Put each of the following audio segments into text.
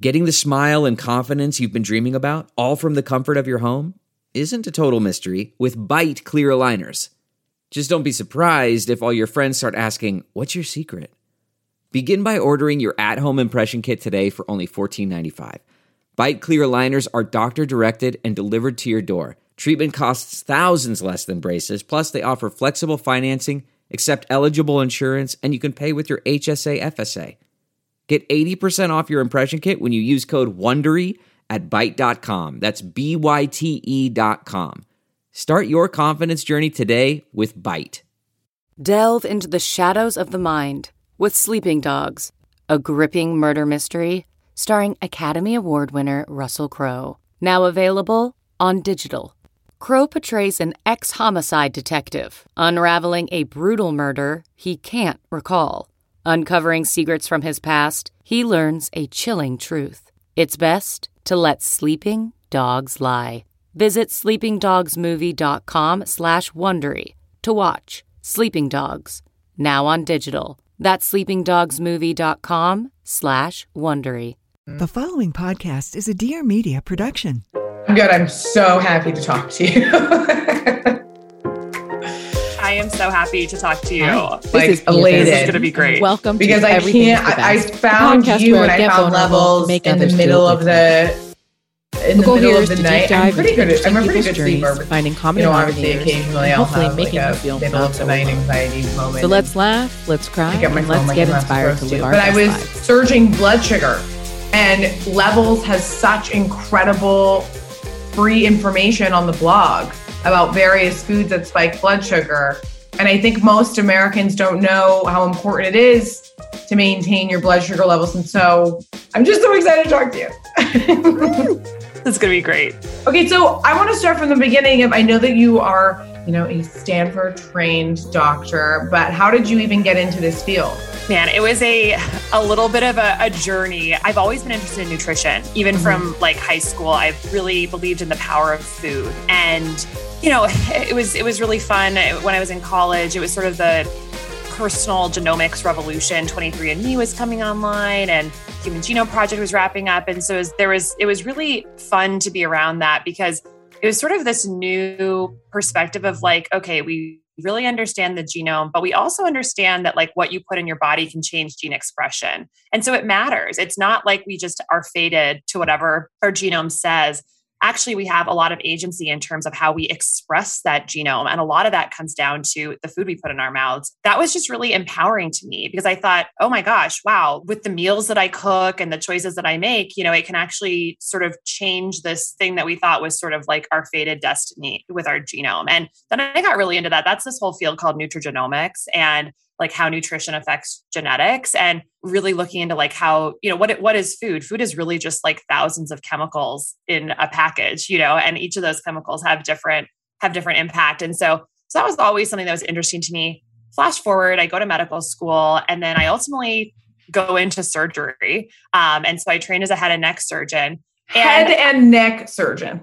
Getting the smile and confidence you've been dreaming about, all from the comfort of your home, isn't a total mystery with Byte clear aligners. Just don't be surprised if all your friends start asking, "What's your secret?" Begin by ordering your at-home impression kit today for only $14.95. Byte clear aligners are doctor-directed and delivered to your door. Treatment costs thousands less than braces, plus they offer flexible financing, accept eligible insurance, and you can pay with your HSA FSA. Get 80% off your impression kit when you use code WONDERY at Byte.com. That's BYTE.com. Start your confidence journey today with Byte. Delve into the shadows of the mind with Sleeping Dogs, a gripping murder mystery starring Academy Award winner Russell Crowe. Now available on digital. Crowe portrays an ex-homicide detective unraveling a brutal murder he can't recall. Uncovering secrets from his past, he learns a chilling truth. It's best to let sleeping dogs lie. Visit sleepingdogsmovie.com/Wondery to watch Sleeping Dogs, now on digital. That's sleepingdogsmovie.com/Wondery. The following podcast is a Dear Media production. I'm good. I'm so happy to talk to you. I am so happy to talk to you. Like elated. This is going to be great. Welcome because to I found you and I found Levels in the middle of the night. I'm pretty good. I'm a pretty good sleeper. Finding common obviously occasionally I'll have making like you feel a middle of the night anxiety moment. So let's laugh, let's cry, and let's get inspired to live our best lives. But I was lives. surging blood sugar, and Levels has such incredible free information on the blog about various foods that spike blood sugar. And I think most Americans don't know how important it is to maintain your blood sugar levels. And so I'm just so excited to talk to you. This is going to be great. Okay, so I want to start from the beginning. I know that you are, a Stanford trained doctor, but how did you even get into this field? Man, it was a little bit of a journey. I've always been interested in nutrition. Even from like high school, I've really believed in the power of food. And, it was really fun. When I was in college, it was sort of the personal genomics revolution. 23andMe was coming online and Human Genome Project was wrapping up. And so it was really fun to be around that because it was sort of this new perspective of like, okay, we really understand the genome, but we also understand that like what you put in your body can change gene expression. And so it matters. It's not like we just are fated to whatever our genome says. Actually, we have a lot of agency in terms of how we express that genome. And a lot of that comes down to the food we put in our mouths. That was just really empowering to me because I thought, oh my gosh, wow, with the meals that I cook and the choices that I make, it can actually sort of change this thing that we thought was sort of like our fated destiny with our genome. And then I got really into that. That's this whole field called nutrigenomics and like how nutrition affects genetics and really looking into like how, what is food? Food is really just like thousands of chemicals in a package, and each of those chemicals have different impact. And so that was always something that was interesting to me. Flash forward, I go to medical school and then I ultimately go into surgery. And so I trained as a head and neck surgeon. Head and neck surgeon.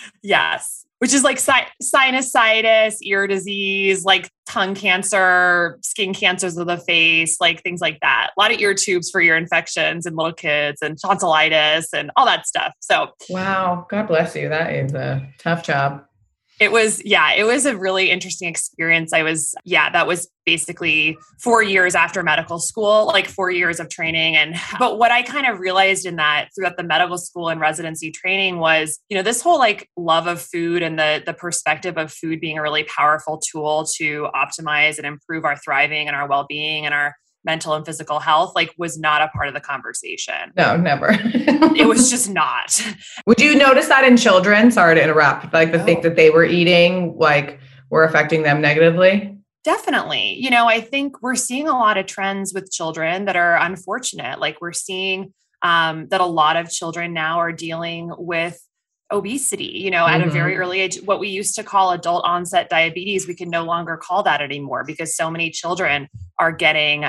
Yes. Which is like sinusitis, ear disease, like tongue cancer, skin cancers of the face, like things like that. A lot of ear tubes for ear infections and little kids and tonsillitis and all that stuff. So, wow, God bless you. That is a tough job. It was a really interesting experience. That was basically 4 years after medical school, like 4 years of training. But what I kind of realized in that throughout the medical school and residency training was, this whole like love of food and the perspective of food being a really powerful tool to optimize and improve our thriving and our well-being and our mental and physical health, like was not a part of the conversation. No, never. It was just not. Would you notice that in children? Sorry to interrupt. Like the things that they were eating, like were affecting them negatively? Definitely. I think we're seeing a lot of trends with children that are unfortunate. Like we're seeing that a lot of children now are dealing with obesity, at a very early age. What we used to call adult onset diabetes, we can no longer call that anymore because so many children are getting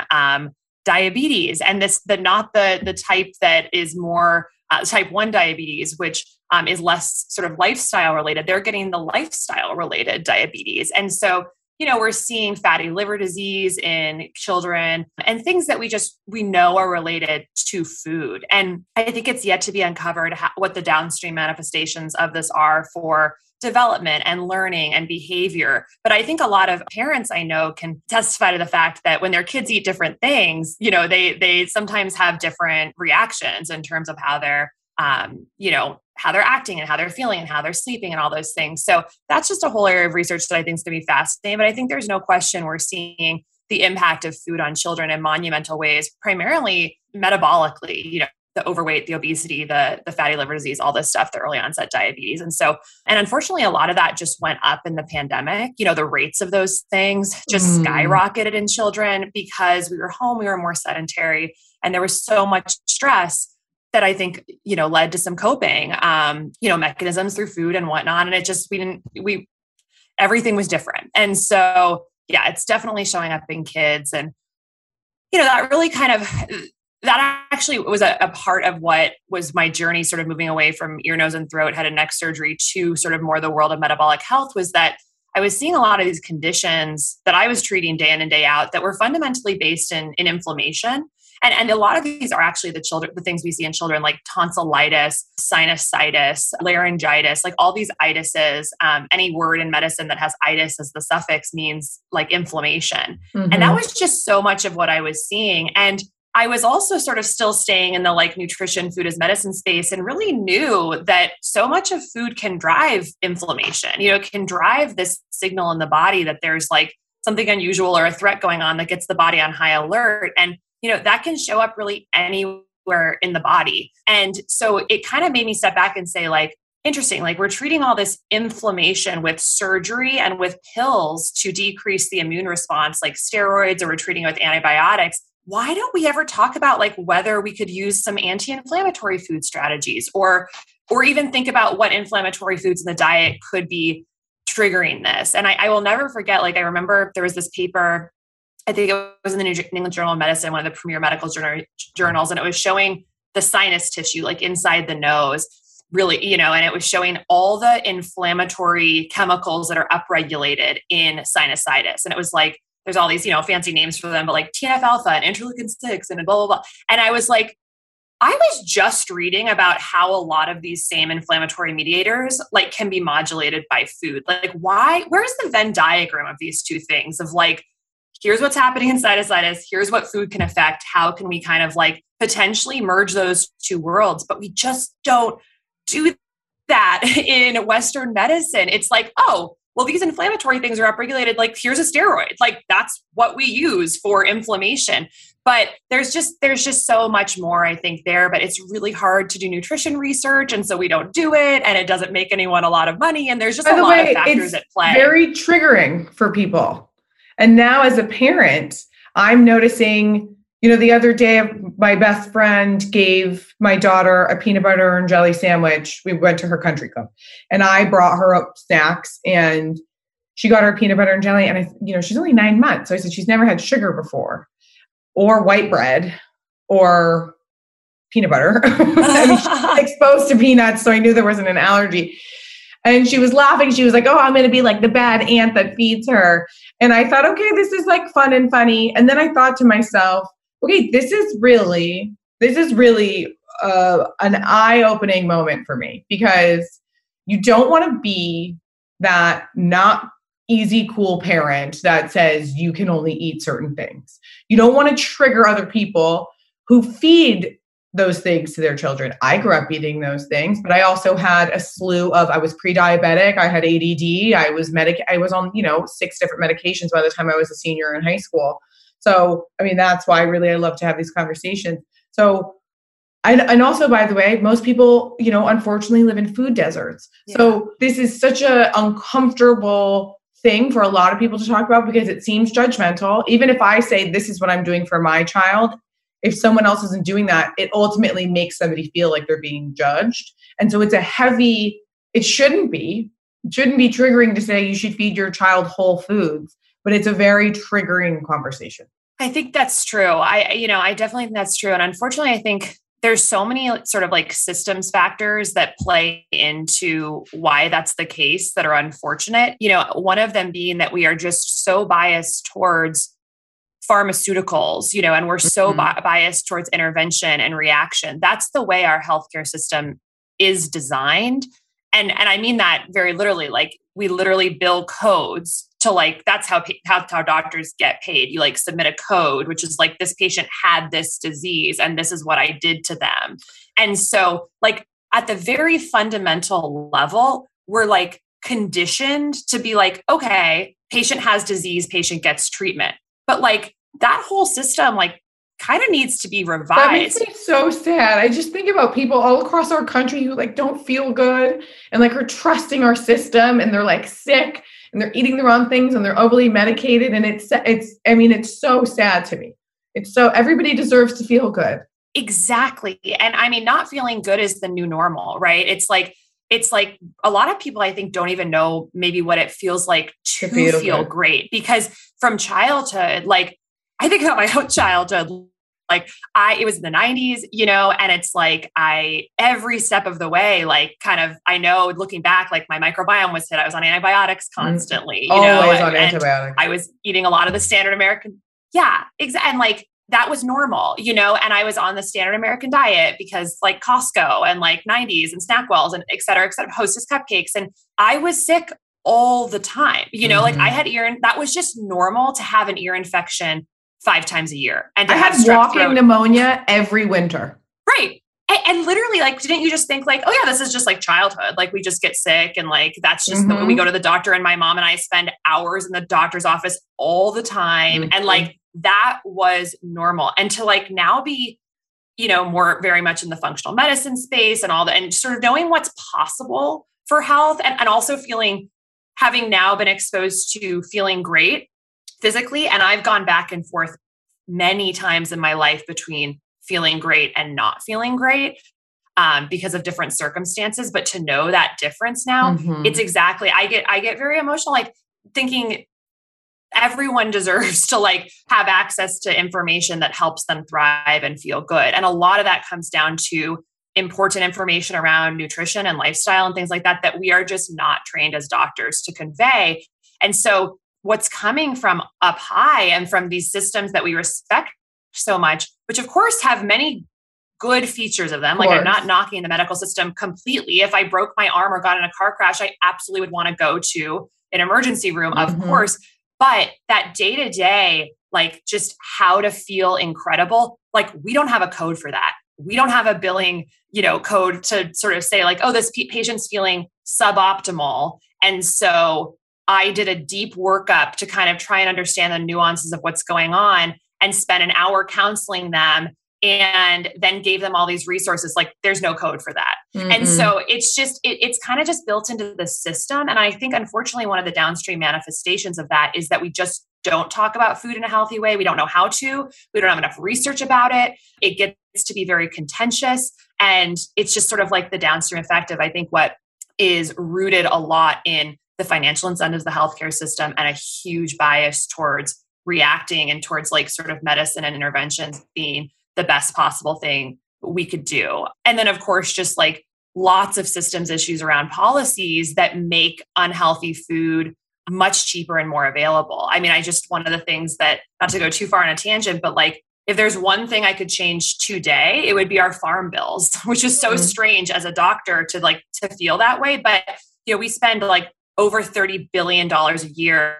diabetes, and not the type that is more type 1 diabetes, which is less sort of lifestyle related. They're getting the lifestyle related diabetes. And so we're seeing fatty liver disease in children and things that we know are related to food. And I think it's yet to be uncovered what the downstream manifestations of this are for development and learning and behavior. But I think a lot of parents I know can testify to the fact that when their kids eat different things, they sometimes have different reactions in terms of how they're, how they're acting and how they're feeling and how they're sleeping and all those things. So that's just a whole area of research that I think is going to be fascinating. But I think there's no question we're seeing the impact of food on children in monumental ways, primarily metabolically, the overweight, the obesity, the fatty liver disease, all this stuff, the early onset diabetes. And unfortunately, a lot of that just went up in the pandemic. The rates of those things just skyrocketed in children because we were home, we were more sedentary, and there was so much stress that I think, led to some coping, mechanisms through food and whatnot. And it just, everything was different. And so, yeah, it's definitely showing up in kids. And, that really that actually was a part of what was my journey sort of moving away from ear, nose, and throat, head and neck surgery to sort of more the world of metabolic health, was that I was seeing a lot of these conditions that I was treating day in and day out that were fundamentally based in inflammation. And a lot of these are actually the things we see in children, like tonsillitis, sinusitis, laryngitis, like all these itises. Any word in medicine that has itis as the suffix means like inflammation. Mm-hmm. And that was just so much of what I was seeing. And I was also sort of still staying in the like nutrition, food as medicine space, and really knew that so much of food can drive inflammation. It can drive this signal in the body that there's like something unusual or a threat going on that gets the body on high alert. And that can show up really anywhere in the body. And so it kind of made me step back and say, like, interesting, like we're treating all this inflammation with surgery and with pills to decrease the immune response, like steroids, or we're treating it with antibiotics. Why don't we ever talk about like whether we could use some anti-inflammatory food strategies or even think about what inflammatory foods in the diet could be triggering this? And I will never forget, like, I remember there was this paper, I think it was in the New England Journal of Medicine, one of the premier medical journals, and it was showing the sinus tissue, like inside the nose, really, and it was showing all the inflammatory chemicals that are upregulated in sinusitis. And it was like, there's all these, fancy names for them, but like TNF alpha and interleukin 6 and blah, blah, blah. And I was like, I was just reading about how a lot of these same inflammatory mediators like can be modulated by food. Like where's the Venn diagram of these two things of like, here's what's happening in sinusitis, here's what food can affect, how can we kind of like potentially merge those two worlds? But we just don't do that in Western medicine. It's like, oh, well, these inflammatory things are upregulated. Like, here's a steroid. Like, that's what we use for inflammation. But there's just so much more, I think, there. But it's really hard to do nutrition research. And so we don't do it. And it doesn't make anyone a lot of money. And there's just a lot of factors at play. Very triggering for people. And now as a parent, I'm noticing, the other day my best friend gave my daughter a peanut butter and jelly sandwich. We went to her country club and I brought her up snacks and she got her peanut butter and jelly. And she's only 9 months. So I said, she's never had sugar before or white bread or peanut butter. I mean, she's exposed to peanuts. So I knew there wasn't an allergy. And she was laughing. She was like, oh, I'm going to be like the bad aunt that feeds her. And I thought, okay, this is like fun and funny. And then I thought to myself, okay, this is really an eye-opening moment for me, because you don't want to be that not easy, cool parent that says you can only eat certain things. You don't want to trigger other people who feed those things to their children. I grew up eating those things, but I also had a slew of, I was pre-diabetic, I had ADD, I was on, 6 different medications by the time I was a senior in high school. So, I mean, that's why I love to have these conversations. So, and also, by the way, most people, unfortunately live in food deserts. Yeah. So this is such an uncomfortable thing for a lot of people to talk about because it seems judgmental. Even if I say this is what I'm doing for my child, if someone else isn't doing that, it ultimately makes somebody feel like they're being judged. And so it's it shouldn't be triggering to say you should feed your child whole foods, but it's a very triggering conversation. I think that's true. I definitely think that's true. And unfortunately, I think there's so many sort of like systems factors that play into why that's the case that are unfortunate. One of them being that we are just so biased towards pharmaceuticals, and we're so biased towards intervention and reaction. That's the way our healthcare system is designed. And I mean that very literally, like we literally bill codes to like, that's how doctors get paid. You like submit a code, which is like, this patient had this disease and this is what I did to them. And so like at the very fundamental level, we're like conditioned to be like, okay, patient has disease, patient gets treatment. But like that whole system, like kind of needs to be revised. That makes me so sad. I just think about people all across our country who like don't feel good and like are trusting our system and they're like sick and they're eating the wrong things and they're overly medicated. And it's so sad to me. It's so everybody deserves to feel good. Exactly. And I mean, not feeling good is the new normal, right? It's like a lot of people, I think, don't even know maybe what it feels like to feel great, because from childhood, like I think about my own childhood, like it was in the 90s, and it's like every step of the way, like kind of, I know looking back, like my microbiome was hit. I was on antibiotics constantly, Always on antibiotics. I was eating a lot of the standard American. Yeah, exactly. And like, that was normal, and I was on the standard American diet because like Costco and like 90s and Snackwells and et cetera, Hostess cupcakes. And I was sick all the time, like I had that was just normal to have an ear infection 5 times a year. And I had walking pneumonia every winter. Right. And literally, like, didn't you just think like, oh yeah, this is just like childhood. Like we just get sick and like, that's just the way we go to the doctor. And my mom and I spend hours in the doctor's office all the time. And like, that was normal. And to like now be, more very much in the functional medicine space and all that, and sort of knowing what's possible for health and also having now been exposed to feeling great physically. And I've gone back and forth many times in my life between feeling great and not feeling great because of different circumstances. But to know that difference now, it's exactly, I get very emotional, like thinking everyone deserves to like have access to information that helps them thrive and feel good. And a lot of that comes down to important information around nutrition and lifestyle and things like that we are just not trained as doctors to convey. And so what's coming from up high and from these systems that we respect so much, which of course have many good features of them. Like I'm not knocking the medical system completely. If I broke my arm or got in a car crash, I absolutely would want to go to an emergency room, of course. But that day-to-day, like just how to feel incredible, like we don't have a code for that. We don't have a billing, code to sort of say like, oh, this patient's feeling suboptimal. And so I did a deep workup to kind of try and understand the nuances of what's going on and spent an hour counseling them and then gave them all these resources. Like there's no code for that. And so it's just, it's kind of just built into the system. And I think unfortunately, one of the downstream manifestations of that is that we just don't talk about food in a healthy way. We don't know how to, we don't have enough research about it. It gets to be very contentious. And it's just sort of like the downstream effect of, I think, what is rooted a lot in the financial incentives of the healthcare system and a huge bias towards reacting and towards like sort of medicine and interventions being the best possible thing we could do. And then of course, just like lots of systems issues around policies that make unhealthy food much cheaper and more available. I mean, one of the things that, not to go too far on a tangent, but like, if there's one thing I could change today, it would be our farm bills, which is so strange as a doctor to feel that way. But, we spend like over $30 billion a year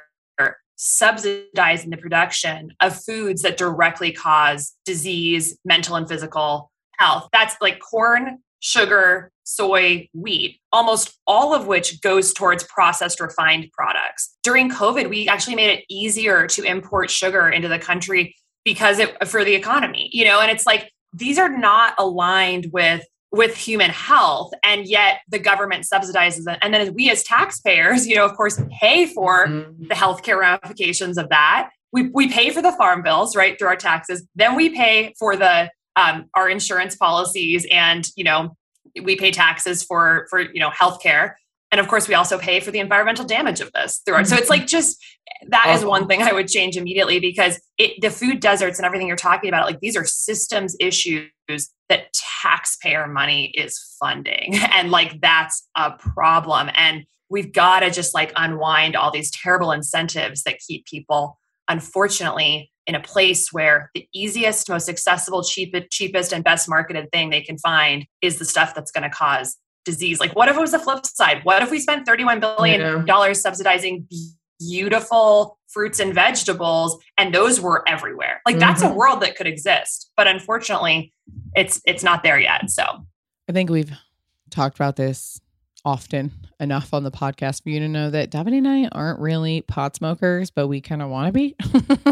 subsidizing the production of foods that directly cause disease, mental and physical health. That's like corn, sugar, soy, wheat, almost all of which goes towards processed refined products. During COVID, we actually made it easier to import sugar into the country because for the economy, and it's like, these are not aligned with human health. And yet the government subsidizes it. And then we as taxpayers, of course, pay for the healthcare ramifications of that. We pay for the farm bills, right, through our taxes. Then we pay for our insurance policies and, we pay taxes for healthcare. And of course, we also pay for the environmental damage of this throughout. So it's like that is one thing I would change immediately, because the food deserts and everything you're talking about, like these are systems issues that taxpayer money is funding. And like, that's a problem. And we've got to just like unwind all these terrible incentives that keep people, unfortunately, in a place where the easiest, most accessible, cheapest, and best marketed thing they can find is the stuff that's going to cause disease. Like, what if it was the flip side? What if we spent $31 billion subsidizing beautiful fruits and vegetables, and those were everywhere? Like, that's a world that could exist, but unfortunately, it's not there yet. So I think we've talked about this often enough on the podcast for you to know that Davide and I aren't really pot smokers, but we kind of want to be.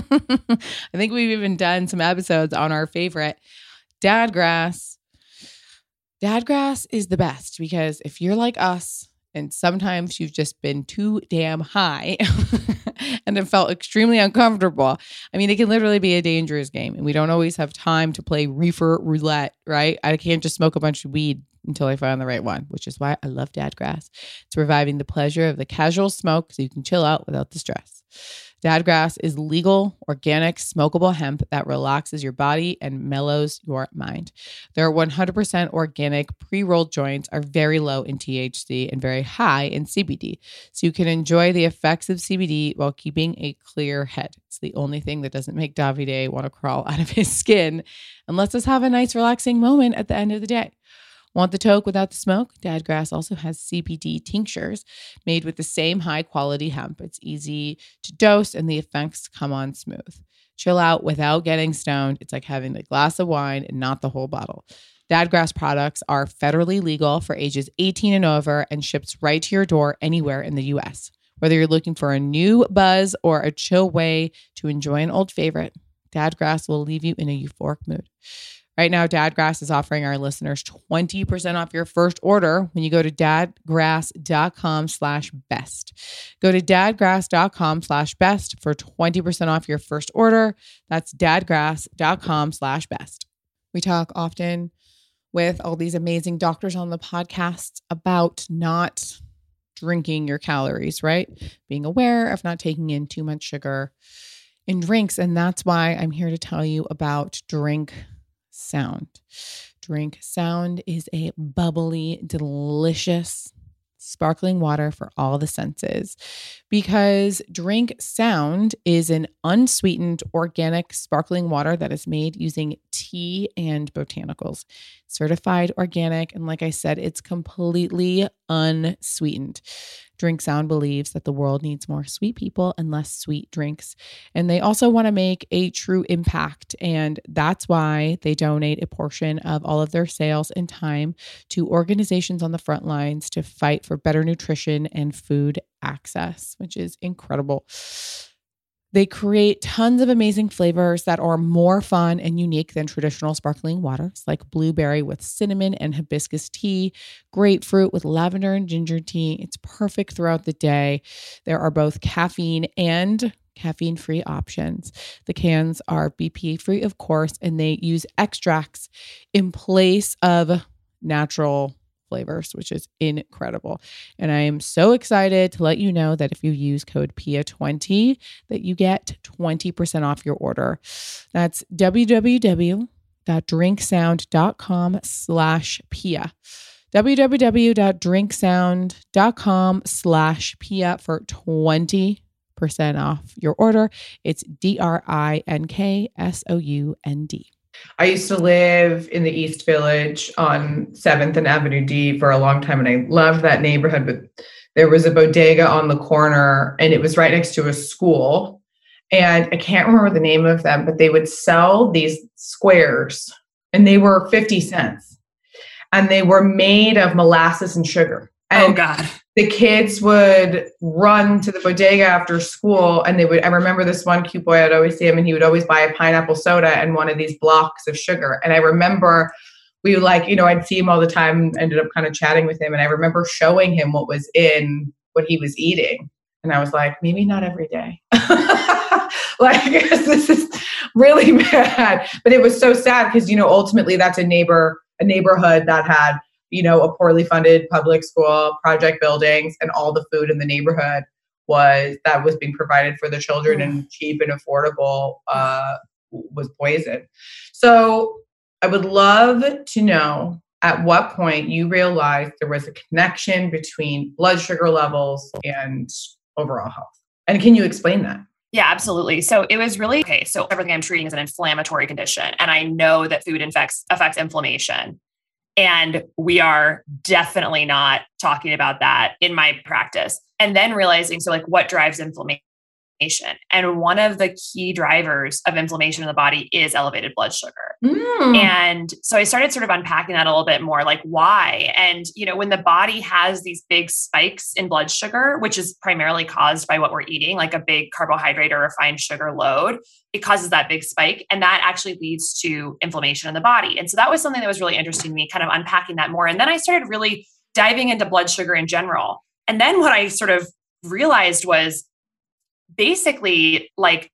I think we've even done some episodes on our favorite Dadgrass. Dadgrass is the best, because if you're like us and sometimes you've just been too damn high and it felt extremely uncomfortable, I mean, it can literally be a dangerous game, and we don't always have time to play reefer roulette, right? I can't just smoke a bunch of weed until I find the right one, which is why I love Dadgrass. It's reviving the pleasure of the casual smoke so you can chill out without the stress. Dadgrass is legal, organic, smokable hemp that relaxes your body and mellows your mind. Their 100% organic pre-rolled joints are very low in THC and very high in CBD, so you can enjoy the effects of CBD while keeping a clear head. It's the only thing that doesn't make Davide want to crawl out of his skin and lets us have a nice relaxing moment at the end of the day. Want the toke without the smoke? Dadgrass also has CBD tinctures made with the same high quality hemp. It's easy to dose and the effects come on smooth. Chill out without getting stoned. It's like having a glass of wine and not the whole bottle. Dadgrass products are federally legal for ages 18 and over and ships right to your door anywhere in the U.S. Whether you're looking for a new buzz or a chill way to enjoy an old favorite, Dadgrass will leave you in a euphoric mood. Right now, Dadgrass is offering our listeners 20% off your first order when you go to dadgrass.com/best. Go to dadgrass.com/best for 20% off your first order. That's dadgrass.com/best. We talk often with all these amazing doctors on the podcast about not drinking your calories, right? Being aware of not taking in too much sugar in drinks. And that's why I'm here to tell you about Drink Sound. Drink Sound is a bubbly, delicious, sparkling water for all the senses, because Drink Sound is an unsweetened, organic, sparkling water that is made using tea and botanicals. Certified organic, and like I said, it's completely unsweetened. Drink Sound believes that the world needs more sweet people and less sweet drinks. And they also want to make a true impact. And that's why they donate a portion of all of their sales and time to organizations on the front lines to fight for better nutrition and food access, which is incredible. They create tons of amazing flavors that are more fun and unique than traditional sparkling waters, like blueberry with cinnamon and hibiscus tea, grapefruit with lavender and ginger tea. It's perfect throughout the day. There are both caffeine and caffeine-free options. The cans are BPA-free, of course, and they use extracts in place of natural flavors, which is incredible. And I am so excited to let you know that if you use code PIA20, that you get 20% off your order. That's www.drinksound.com/PIA. www.drinksound.com/PIA for 20% off your order. It's DRINKSOUND. I used to live in the East Village on 7th and Avenue D for a long time, and I loved that neighborhood. But there was a bodega on the corner, and it was right next to a school. And I can't remember the name of them, but they would sell these squares, and they were 50 cents. And they were made of molasses and sugar. And oh, God. The kids would run to the bodega after school, and I remember this one cute boy, I'd always see him, and he would always buy a pineapple soda and one of these blocks of sugar. And I remember I'd see him all the time, ended up kind of chatting with him. And I remember showing him what was in what he was eating. And I was like, maybe not every day. This is really bad. But it was so sad because, ultimately that's a neighborhood that had, a poorly funded public school, project buildings, and all the food in the neighborhood was being provided for the children and cheap and affordable was poison. So I would love to know at what point you realized there was a connection between blood sugar levels and overall health. And can you explain that? Yeah, absolutely. So it was really, okay, so everything I'm treating is an inflammatory condition. And I know that food affects inflammation. And we are definitely not talking about that in my practice. And then realizing, so like what drives inflammation? And one of the key drivers of inflammation in the body is elevated blood sugar. And so I started sort of unpacking that a little bit more, like why? And, when the body has these big spikes in blood sugar, which is primarily caused by what we're eating, like a big carbohydrate or refined sugar load, it causes that big spike. And that actually leads to inflammation in the body. And so that was something that was really interesting to me, kind of unpacking that more. And then I started really diving into blood sugar in general. And then what I sort of realized was basically like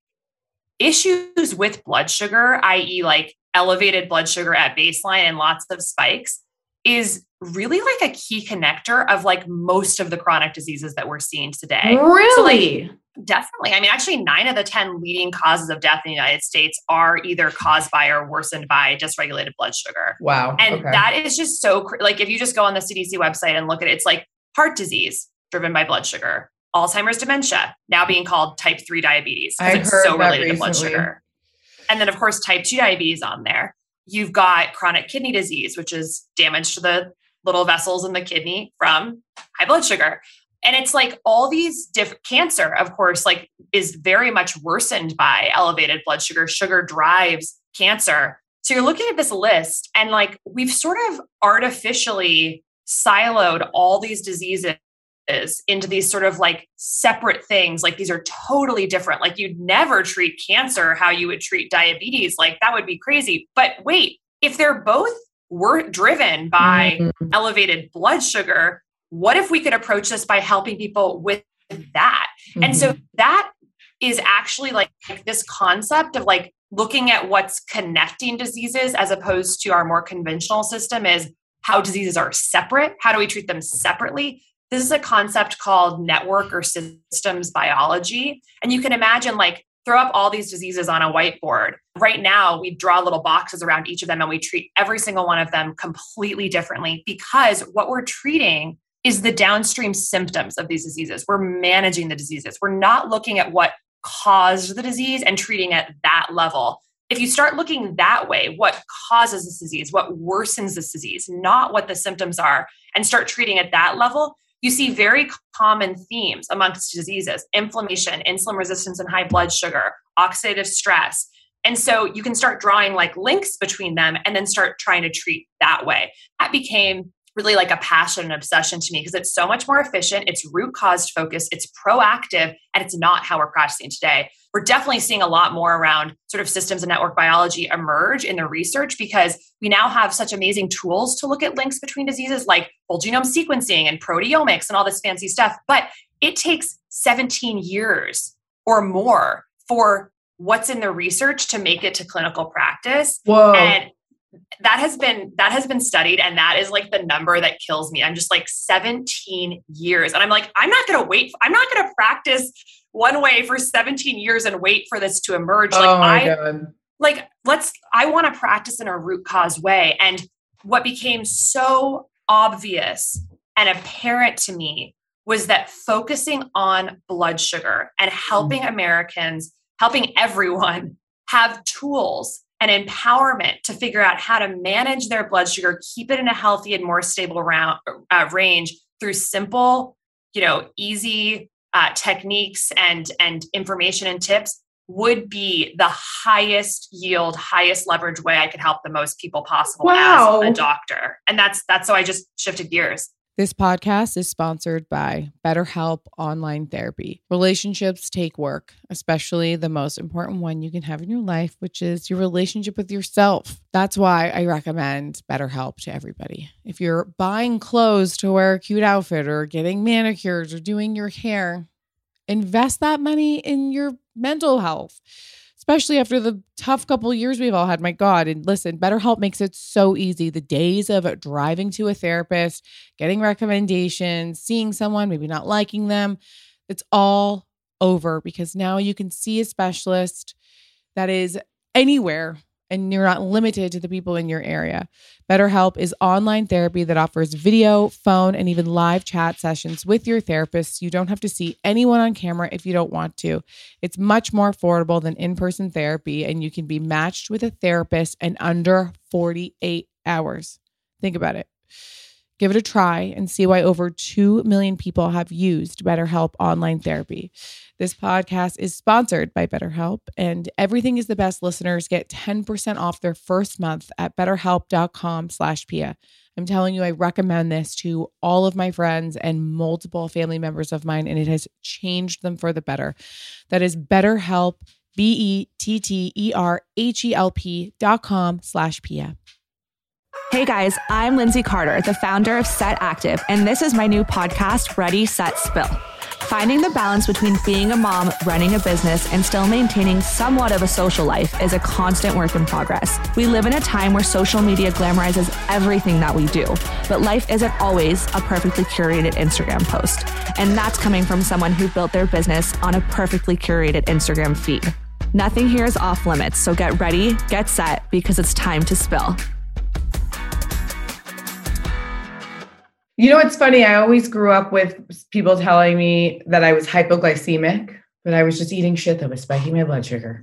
issues with blood sugar, i.e. like elevated blood sugar at baseline and lots of spikes, is really like a key connector of like most of the chronic diseases that we're seeing today. Really? So like, definitely. I mean, actually 9 of the 10 leading causes of death in the United States are either caused by or worsened by dysregulated blood sugar. Wow. And that is just so, like if you just go on the CDC website and look at it, it's like heart disease driven by blood sugar, Alzheimer's dementia, now being called type 3 diabetes because it's so related to blood sugar. And then of course, type 2 diabetes on there. You've got chronic kidney disease, which is damage to the little vessels in the kidney from high blood sugar. And it's like all these different cancer, of course, like is very much worsened by elevated blood sugar. Sugar drives cancer. So you're looking at this list and like we've sort of artificially siloed all these diseases into these sort of like separate things. Like these are totally different. Like you'd never treat cancer how you would treat diabetes. Like that would be crazy. But wait, if they're both driven by elevated blood sugar, what if we could approach this by helping people with that? And so that is actually like this concept of like looking at what's connecting diseases as opposed to our more conventional system is how diseases are separate. How do we treat them separately? This is a concept called network or systems biology. And you can imagine like throw up all these diseases on a whiteboard. Right now, we draw little boxes around each of them and we treat every single one of them completely differently because what we're treating is the downstream symptoms of these diseases. We're managing the diseases. We're not looking at what caused the disease and treating at that level. If you start looking that way, what causes this disease, what worsens this disease, not what the symptoms are, and start treating at that level, you see very common themes amongst diseases: inflammation, insulin resistance and high blood sugar, oxidative stress. And so you can start drawing like links between them and then start trying to treat that way. That became really like a passion and obsession to me because it's so much more efficient. It's root cause focused, it's proactive, and it's not how we're practicing today. We're definitely seeing a lot more around sort of systems and network biology emerge in the research because we now have such amazing tools to look at links between diseases like whole genome sequencing and proteomics and all this fancy stuff. But it takes 17 years or more for what's in the research to make it to clinical practice. Whoa. And that has been studied. And that is like the number that kills me. I'm just like 17 years. And I'm like, I'm not going to practice one way for 17 years and wait for this to emerge. Like I want to practice in a root cause way. And what became so obvious and apparent to me was that focusing on blood sugar and helping Americans, helping everyone have tools and empowerment to figure out how to manage their blood sugar, keep it in a healthy and more stable range through simple, easy techniques and information and tips would be the highest yield, highest leverage way I could help the most people possible as a doctor. And that's so I just shifted gears. This podcast is sponsored by BetterHelp Online Therapy. Relationships take work, especially the most important one you can have in your life, which is your relationship with yourself. That's why I recommend BetterHelp to everybody. If you're buying clothes to wear a cute outfit or getting manicures or doing your hair, invest that money in your mental health. especially after the tough couple of years we've all had. My God. And listen, BetterHelp makes it so easy. The days of driving to a therapist, getting recommendations, seeing someone, maybe not liking them, it's all over because now you can see a specialist that is anywhere and you're not limited to the people in your area. BetterHelp is online therapy that offers video, phone, and even live chat sessions with your therapist. You don't have to see anyone on camera if you don't want to. It's much more affordable than in-person therapy, and you can be matched with a therapist in under 48 hours. Think about it. Give it a try and see why over 2 million people have used BetterHelp online therapy. This podcast is sponsored by BetterHelp, and Everything is the Best listeners get 10% off their first month at betterhelp.com/Pia. I'm telling you, I recommend this to all of my friends and multiple family members of mine, and it has changed them for the better. That is BetterHelp, BetterHelp.com/Pia. Hey guys, I'm Lindsay Carter, the founder of Set Active, and this is my new podcast, Ready, Set, Spill. Finding the balance between being a mom, running a business, and still maintaining somewhat of a social life is a constant work in progress. We live in a time where social media glamorizes everything that we do, but life isn't always a perfectly curated Instagram post. And that's coming from someone who built their business on a perfectly curated Instagram feed. Nothing here is off limits, so get ready, get set, because it's time to spill. You know, it's funny. I always grew up with people telling me that I was hypoglycemic, but I was just eating shit that was spiking my blood sugar.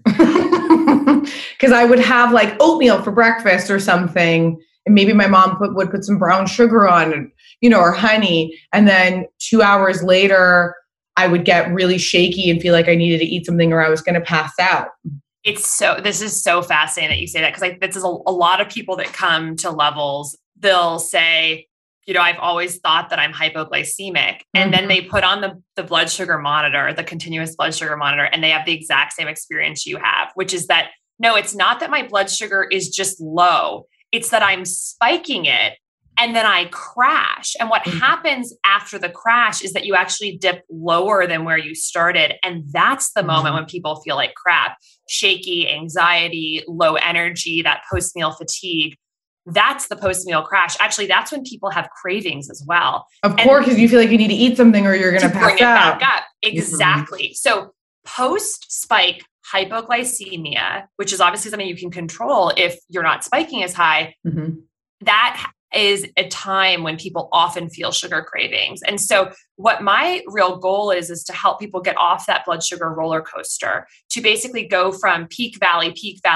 Because I would have like oatmeal for breakfast or something. And maybe my mom would put some brown sugar on, or honey. And then 2 hours later, I would get really shaky and feel like I needed to eat something or I was going to pass out. This is so fascinating that you say that, because this is a lot of people that come to Levels. They'll say, I've always thought that I'm hypoglycemic. And then they put on the blood sugar monitor, the continuous blood sugar monitor, and they have the exact same experience you have, which is that, no, it's not that my blood sugar is just low. It's that I'm spiking it and then I crash. And what happens after the crash is that you actually dip lower than where you started. And that's the moment when people feel like crap, shaky, anxiety, low energy, that post-meal fatigue. That's the post-meal crash. Actually, that's when people have cravings as well. Of course, because you feel like you need to eat something or you're going to pass bring it out. back up. Exactly. So post-spike hypoglycemia, which is obviously something you can control if you're not spiking as high, that is a time when people often feel sugar cravings. And so what my real goal is to help people get off that blood sugar roller coaster, to basically go from peak valley,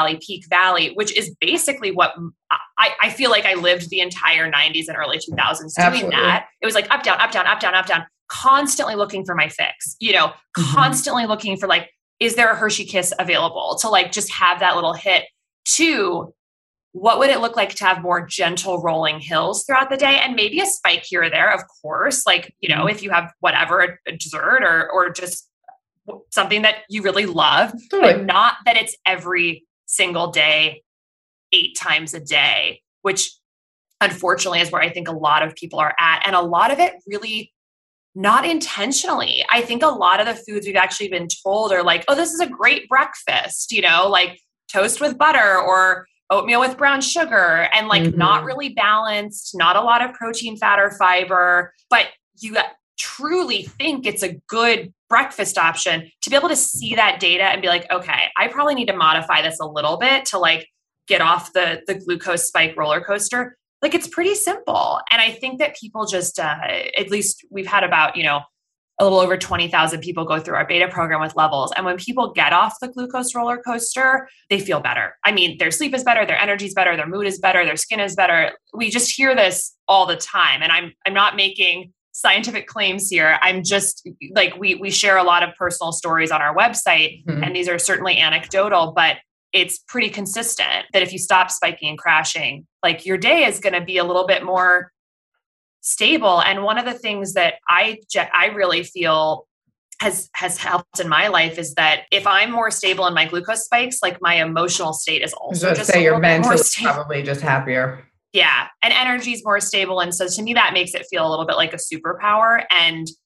which is basically what I feel like I lived the entire 90s and early 2000s doing that. It was like up, down, up, down, up, down, up, down, constantly looking for my fix, constantly looking for like, is there a Hershey Kiss available to like just have that little hit, to what would it look like to have more gentle rolling hills throughout the day, and maybe a spike here or there, of course, like, if you have whatever, a dessert or just something that you really love, but not that it's every single day, 8 times a day, which unfortunately is where I think a lot of people are at. And a lot of it really not intentionally. I think a lot of the foods we've actually been told are like, oh, this is a great breakfast, like toast with butter or oatmeal with brown sugar, and like not really balanced, not a lot of protein, fat, or fiber, but you truly think it's a good breakfast option. To be able to see that data and be like, okay, I probably need to modify this a little bit to like get off the glucose spike roller coaster. Like, it's pretty simple. And I think that people just, at least we've had about, a little over 20,000 people go through our beta program with Levels. And when people get off the glucose roller coaster, they feel better. I mean, their sleep is better, their energy is better, their mood is better, their skin is better. We just hear this all the time. And I'm not making scientific claims here. I'm just like, we share a lot of personal stories on our website, and these are certainly anecdotal, but it's pretty consistent that if you stop spiking and crashing, like your day is going to be a little bit more stable. And one of the things that I really feel has helped in my life is that if I'm more stable in my glucose spikes, like my emotional state is also just say you're mentally probably just happier. Yeah. And energy is more stable. And so to me, that makes it feel a little bit like a superpower. And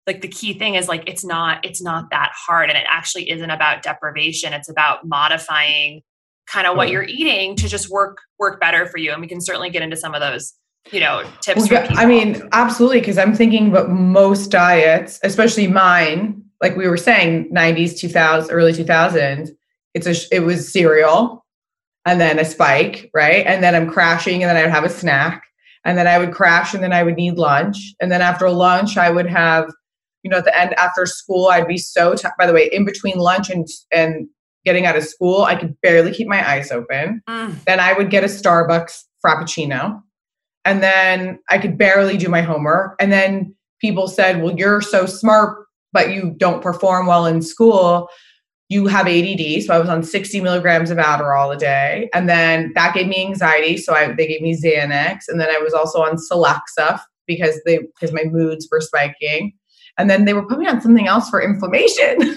like the key thing is like, it's not that hard. And it actually isn't about deprivation. It's about modifying kind of what you're eating to just work better for you. And we can certainly get into some of those, tips. Well, I mean, absolutely. Cause I'm thinking about most diets, especially mine, like we were saying, 90s, 2000s, early 2000s, it was cereal and then a spike, right? And then I'm crashing and then I would have a snack and then I would crash and then I would need lunch. And then after lunch, I would have, at the end after school, I'd be so tired. By the way, in between lunch and getting out of school, I could barely keep my eyes open. Then I would get a Starbucks Frappuccino. And then I could barely do my homework. And then people said, well, you're so smart, but you don't perform well in school. You have ADD. So I was on 60 milligrams of Adderall a day. And then that gave me anxiety. So they gave me Xanax. And then I was also on Celexa because my moods were spiking. And then they were putting me on something else for inflammation.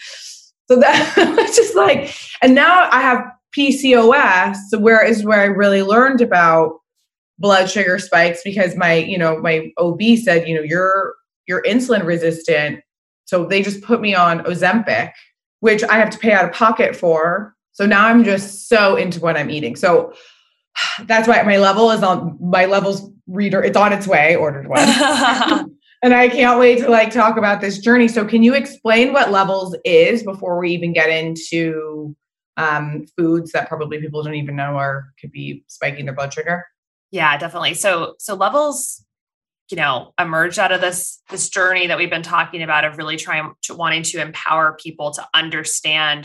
So that was just like, and now I have PCOS, so where I really learned about blood sugar spikes because my OB said, you're insulin resistant. So they just put me on Ozempic, which I have to pay out of pocket for. So now I'm just so into what I'm eating. So that's why my levels reader. It's on its way, ordered one. And I can't wait to talk about this journey. So can you explain what Levels is before we even get into foods that probably people don't even know or could be spiking their blood sugar? Yeah, definitely. So Levels, emerged out of this journey that we've been talking about of really wanting to empower people to understand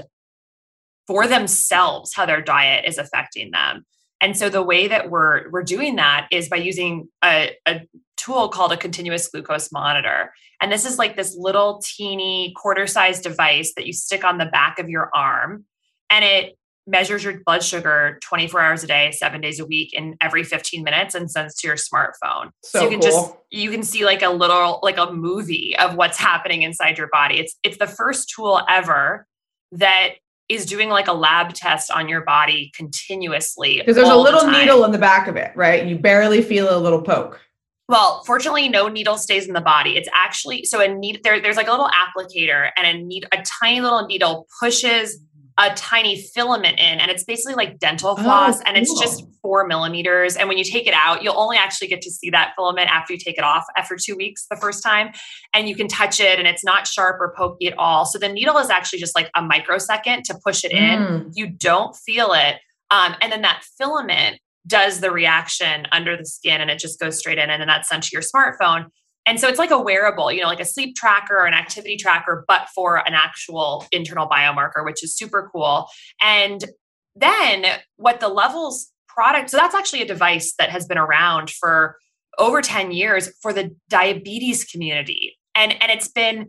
for themselves how their diet is affecting them. And so the way that we're doing that is by using a tool called a continuous glucose monitor. And this is like this little teeny quarter-sized device that you stick on the back of your arm, and it measures your blood sugar 24 hours a day, 7 days a week, and every 15 minutes, and sends to your smartphone. So you can cool. you can see like a movie of what's happening inside your body. It's the first tool ever that is doing like a lab test on your body continuously. Because there's a little needle in the back of it, right? You barely feel a little poke. Well, fortunately, no needle stays in the body. It's actually, so there's like a little applicator, and a tiny little needle pushes a tiny filament in, and it's basically like dental floss, and it's just 4 millimeters. And when you take it out, you'll only actually get to see that filament after you take it off after 2 weeks the first time, and you can touch it and it's not sharp or pokey at all. So the needle is actually just like a microsecond to push it in. You don't feel it. And then that filament does the reaction under the skin, and it just goes straight in, and then that's sent to your smartphone. And so it's like a wearable, like a sleep tracker or an activity tracker, but for an actual internal biomarker, which is super cool. And then what the Levels product, so that's actually a device that has been around for over 10 years for the diabetes community. And it's been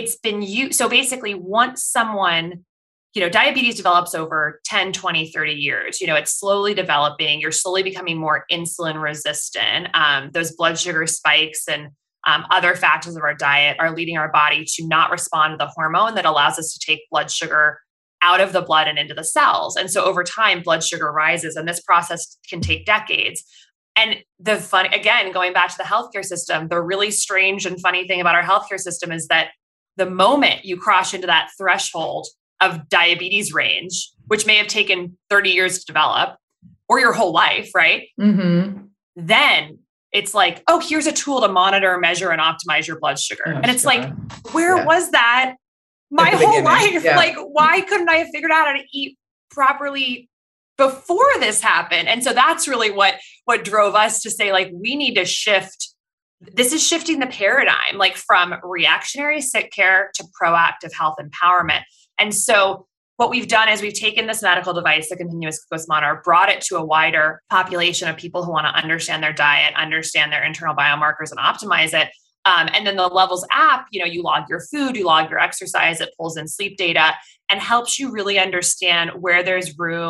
used. So basically once someone, diabetes develops over 10, 20, 30 years, it's slowly developing, you're slowly becoming more insulin resistant. Those blood sugar spikes and other factors of our diet are leading our body to not respond to the hormone that allows us to take blood sugar out of the blood and into the cells. And so over time, blood sugar rises, and this process can take decades. And the fun, again, going back to the healthcare system, the really strange and funny thing about our healthcare system is that the moment you cross into that threshold of diabetes range, which may have taken 30 years to develop, or your whole life, right? Mm-hmm. Then it's like, oh, here's a tool to monitor, measure, and optimize your blood sugar. And it's like, where was that my whole life? Yeah. Like, why couldn't I have figured out how to eat properly before this happened? And so that's really what drove us to say, like, we need to shift. This is shifting the paradigm, like from reactionary sick care to proactive health empowerment. And so what we've done is we've taken this medical device, the continuous glucose monitor, brought it to a wider population of people who want to understand their diet, understand their internal biomarkers, and optimize it. And then the Levels app, you log your food, you log your exercise, it pulls in sleep data and helps you really understand where there's room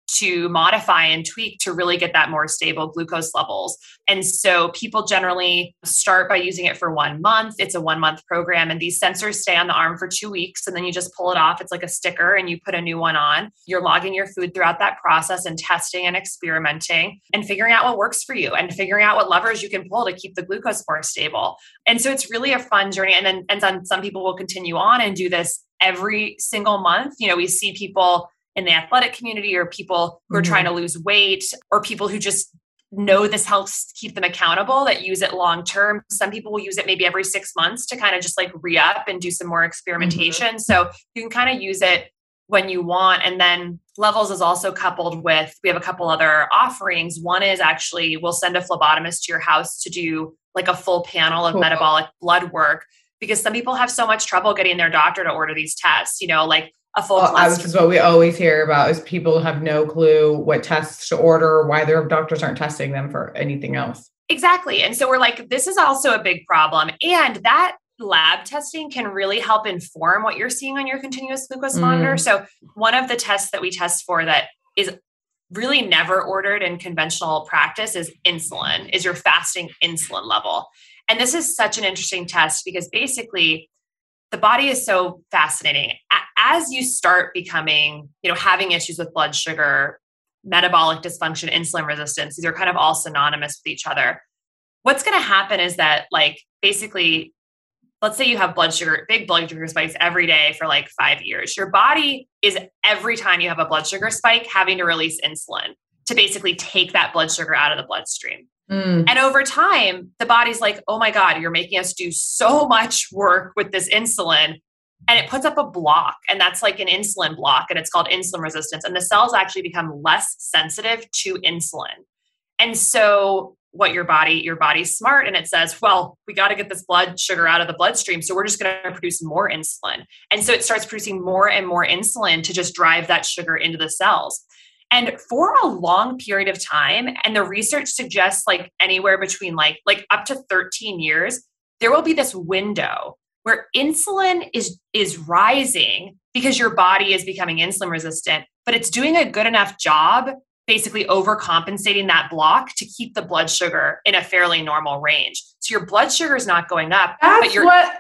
to modify and tweak to really get that more stable glucose levels. And so people generally start by using it for 1 month. It's a 1-month program, and these sensors stay on the arm for 2 weeks, and then you just pull it off. It's like a sticker and you put a new one on. You're logging your food throughout that process and testing and experimenting and figuring out what works for you and figuring out what levers you can pull to keep the glucose more stable. And so it's really a fun journey. And some people will continue on and do this every single month. You know, we see people in the athletic community or people who are trying to lose weight or people who just know this helps keep them accountable that use it long term. Some people will use it maybe every 6 months to kind of just like re-up and do some more experimentation. So you can kind of use it when you want. And then Levels is also coupled with, we have a couple other offerings. One is actually we'll send a phlebotomist to your house to do like a full panel of metabolic blood work, because some people have so much trouble getting their doctor to order these tests, you know, like a full This is what we always hear about is people have no clue what tests to order or why their doctors aren't testing them for anything else. Exactly. And so we're like, this is also a big problem. And that lab testing can really help inform what you're seeing on your continuous glucose monitor. So one of the tests that we test for that is really never ordered in conventional practice is insulin, is your fasting insulin level. And this is such an interesting test because basically the body is so fascinating. As you start becoming, you know, having issues with blood sugar, metabolic dysfunction, insulin resistance, these are kind of all synonymous with each other. What's going to happen is that, like, basically, let's say you have big blood sugar spikes every day for like 5 years. Your body is, every time you have a blood sugar spike, having to release insulin to basically take that blood sugar out of the bloodstream. And over time, the body's like, oh my God, you're making us do so much work with this insulin. And it puts up a block, and that's like an insulin block, and it's called insulin resistance. And the cells actually become less sensitive to insulin. And so what your body's smart, and it says, well, we got to get this blood sugar out of the bloodstream. So we're just going to produce more insulin. And so it starts producing more and more insulin to just drive that sugar into the cells. And for a long period of time, and the research suggests like anywhere between like up to 13 years, there will be this window where insulin is rising because your body is becoming insulin resistant, but it's doing a good enough job basically overcompensating that block to keep the blood sugar in a fairly normal range. So your blood sugar is not going up, but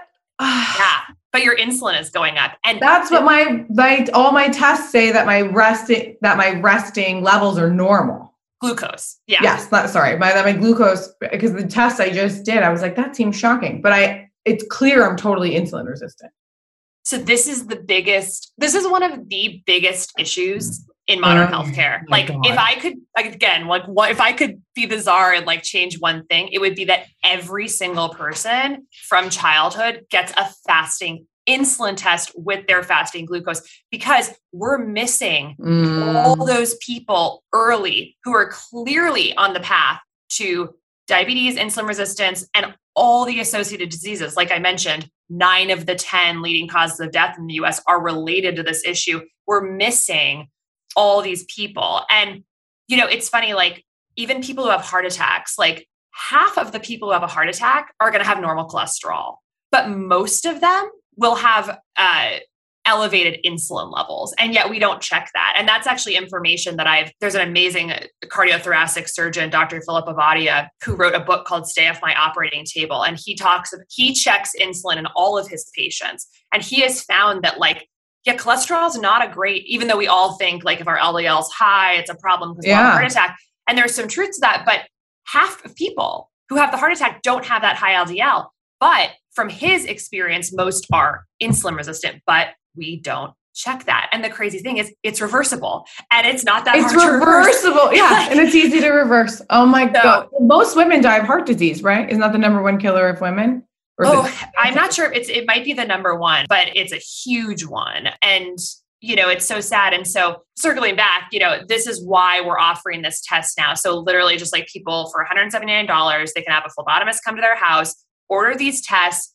your insulin is going up. And that's what all my tests say, that my resting levels are normal. Glucose. Yeah. Yes. My glucose, because the test I just did, I was like, that seems shocking, but it's clear I'm totally insulin resistant. So this is one of the biggest issues in modern healthcare. Like God. If I could, if I could be the czar and like change one thing, it would be that every single person from childhood gets a fasting insulin test with their fasting glucose, because we're missing all those people early who are clearly on the path to diabetes, insulin resistance, and all the associated diseases. Like I mentioned, 9 of the 10 leading causes of death in the US are related to this issue. We're missing all these people. And, you know, it's funny, like even people who have heart attacks, like half of the people who have a heart attack are going to have normal cholesterol, but most of them will have elevated insulin levels. And yet we don't check that. And that's actually information that there's an amazing cardiothoracic surgeon, Dr. Philip Avadia, who wrote a book called Stay Off My Operating Table. And he checks insulin in all of his patients. And he has found that cholesterol is not a great, even though we all think like if our LDL is high, it's a problem because we have a heart attack. And there's some truth to that, but half of people who have the heart attack don't have that high LDL. But from his experience, most are insulin resistant, but we don't check that. And the crazy thing is it's reversible, and it's not that hard to reverse. It's reversible. Yeah. And it's easy to reverse. Oh my God. Most women die of heart disease, right? Isn't that the number one killer of women? I'm not sure. It might be the number one, but it's a huge one. And, you know, it's so sad. And so circling back, you know, this is why we're offering this test now. So literally just like people for $179, they can have a phlebotomist come to their house, order these tests.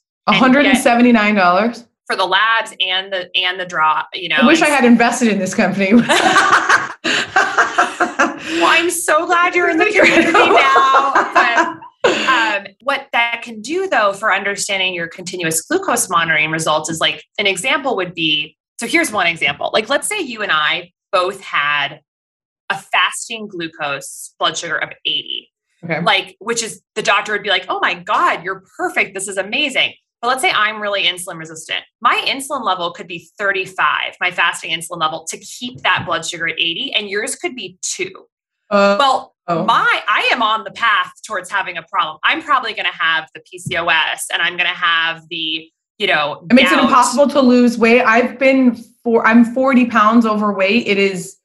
$179 for the labs and the draw, you know. I wish I had invested in this company. Well, I'm so glad you're in the community now. But what that can do, though, for understanding your continuous glucose monitoring results is like an example would be, so here's one example. Like, let's say you and I both had a fasting glucose blood sugar of 80. Okay. Like, which is the doctor would be like, oh my God, you're perfect. This is amazing. But let's say I'm really insulin resistant. My insulin level could be 35, my fasting insulin level, to keep that blood sugar at 80, and yours could be 2. I am on the path towards having a problem. I'm probably going to have the PCOS, and I'm going to have the, it makes it impossible to lose weight. I'm 40 pounds overweight. It is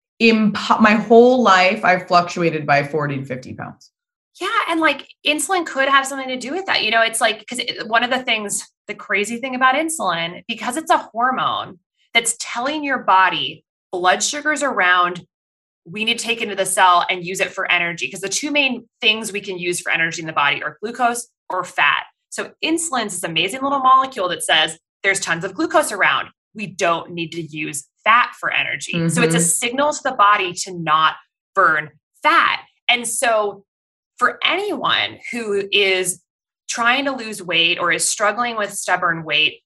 my whole life I've fluctuated by 40 to 50 pounds. Yeah. And like insulin could have something to do with that. It's like, because one of the things, the crazy thing about insulin, because it's a hormone that's telling your body blood sugar's around, we need to take into the cell and use it for energy. Because the two main things we can use for energy in the body are glucose or fat. So insulin is this amazing little molecule that says there's tons of glucose around. We don't need to use fat for energy. Mm-hmm. So it's a signal to the body to not burn fat. And so for anyone who is trying to lose weight or is struggling with stubborn weight,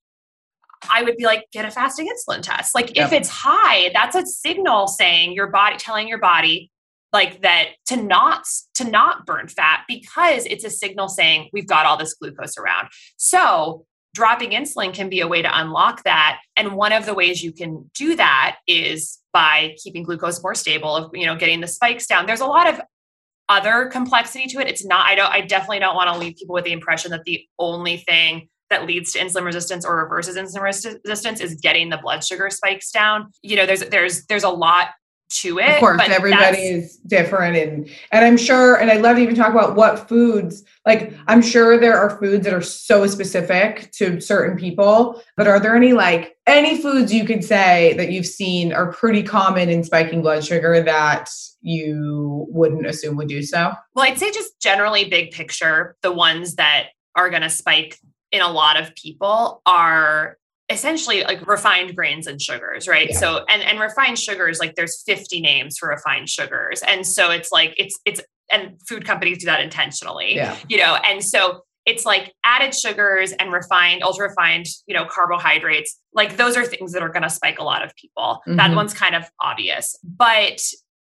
I would be like, get a fasting insulin test. Like if it's high, that's a signal saying telling your body like that to not burn fat, because it's a signal saying we've got all this glucose around. So dropping insulin can be a way to unlock that. And one of the ways you can do that is by keeping glucose more stable, getting the spikes down. There's a lot of other complexity to it. It's not, I definitely don't want to leave people with the impression that the only thing that leads to insulin resistance or reverses insulin resistance is getting the blood sugar spikes down. There's a lot to it. Of course, but everybody is different. And I'm sure, and I'd love to even talk about what foods, like I'm sure there are foods that are so specific to certain people, but are there any foods you could say that you've seen are pretty common in spiking blood sugar that you wouldn't assume would do so? Well, I'd say just generally big picture, the ones that are going to spike in a lot of people are essentially like refined grains and sugars, right? Yeah. So, and refined sugars, like there's 50 names for refined sugars. And so it's like, and food companies do that intentionally, and so it's like added sugars and refined, ultra refined, carbohydrates. Like those are things that are going to spike a lot of people. Mm-hmm. That one's kind of obvious, but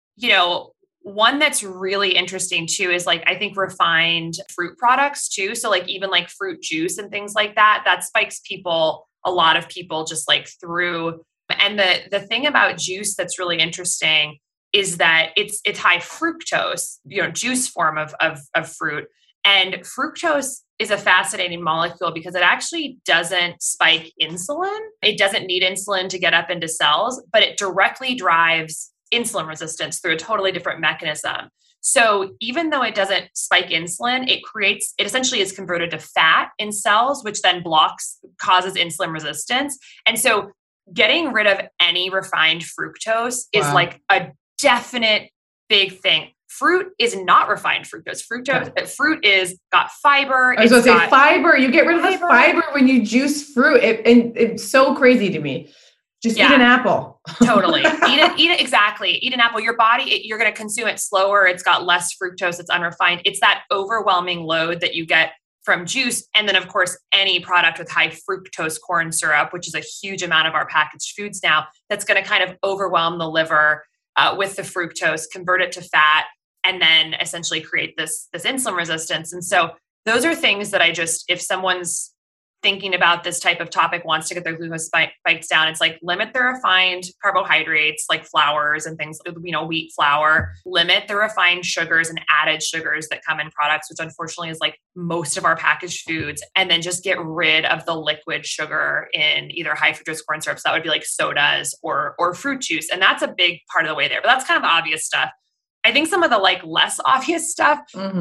one that's really interesting too is like, I think refined fruit products too. So like even like fruit juice and things like that spikes a lot of people just like through. And the thing about juice that's really interesting is that it's high fructose, juice form of fruit. And fructose is a fascinating molecule because it actually doesn't spike insulin. It doesn't need insulin to get up into cells, but it directly drives insulin resistance through a totally different mechanism. So even though it doesn't spike insulin, it essentially is converted to fat in cells, which then causes insulin resistance. And so getting rid of any refined fructose is like a definite big thing. Fruit is not refined fructose. Fruit is got fiber. I was going to say fiber. You get rid of the fiber when you juice fruit. And it's so crazy to me. Just eat an apple. Totally. Eat it. Exactly. Eat an apple. Your body, you're going to consume it slower. It's got less fructose. It's unrefined. It's that overwhelming load that you get from juice. And then of course, any product with high fructose corn syrup, which is a huge amount of our packaged foods now, that's going to kind of overwhelm the liver with the fructose, convert it to fat, and then essentially create this insulin resistance. And so those are things that if someone's thinking about this type of topic, wants to get their glucose spikes down, it's like limit the refined carbohydrates like flours and things, wheat flour, limit the refined sugars and added sugars that come in products, which unfortunately is like most of our packaged foods. And then just get rid of the liquid sugar in either high fructose corn syrup. So that would be like sodas or fruit juice. And that's a big part of the way there, but that's kind of the obvious stuff. I think some of the like less obvious stuff,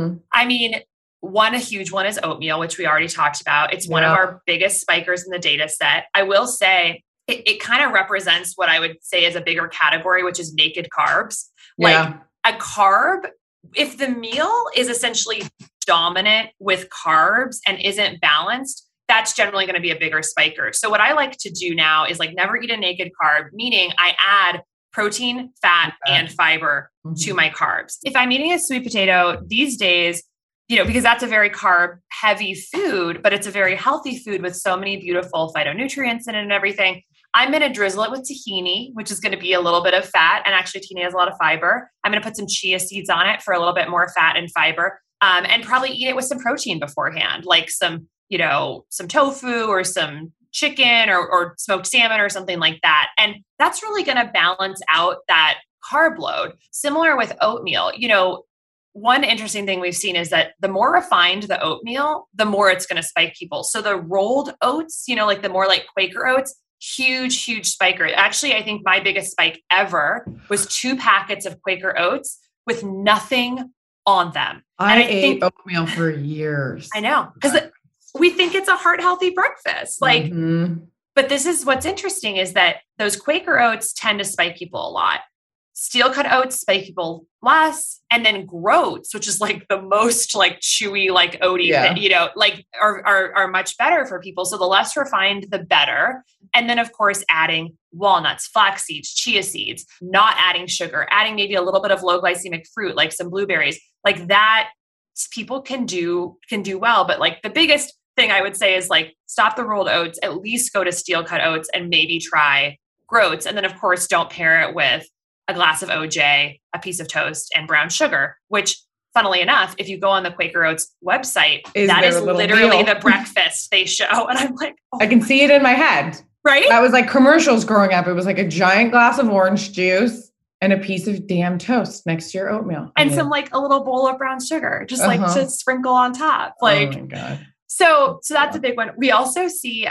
a huge one is oatmeal, which we already talked about. It's one of our biggest spikers in the data set. I will say it kind of represents what I would say is a bigger category, which is naked carbs. Like a carb, if the meal is essentially dominant with carbs and isn't balanced, that's generally going to be a bigger spiker. So what I like to do now is like never eat a naked carb, meaning I add protein, fat, and fiber to my carbs. If I'm eating a sweet potato these days, because that's a very carb heavy food, but it's a very healthy food with so many beautiful phytonutrients in it and everything, I'm going to drizzle it with tahini, which is going to be a little bit of fat. And actually tahini has a lot of fiber. I'm going to put some chia seeds on it for a little bit more fat and fiber. And probably eat it with some protein beforehand, like some tofu or some chicken or smoked salmon or something like that. And that's really going to balance out that carb load. Similar with oatmeal. One interesting thing we've seen is that the more refined the oatmeal, the more it's going to spike people. So the rolled oats, like the more like Quaker oats, huge spiker. Actually, I think my biggest spike ever was 2 packets of Quaker oats with nothing on them. I ate oatmeal for years. I know, because we think it's a heart healthy breakfast. But this is what's interesting is that those Quaker oats tend to spike people a lot. Steel cut oats spike people less, and then groats, which is like the most like chewy, like oaty, are much better for people. So the less refined, the better. And then of course, adding walnuts, flax seeds, chia seeds, not adding sugar, adding maybe a little bit of low glycemic fruit, like some blueberries, like that people can do well. But like the biggest thing I would say is like, stop the rolled oats, at least go to steel cut oats and maybe try groats. And then of course, don't pair it with a glass of OJ, a piece of toast, and brown sugar, which funnily enough, if you go on the Quaker Oats website, that is literally the breakfast they show. And I'm like, I can see it in my head. Right? That was like commercials growing up. It was like a giant glass of orange juice and a piece of damn toast next to your oatmeal. And some like a little bowl of brown sugar, just like to sprinkle on top. Like, oh my God. So that's a big one. We also see,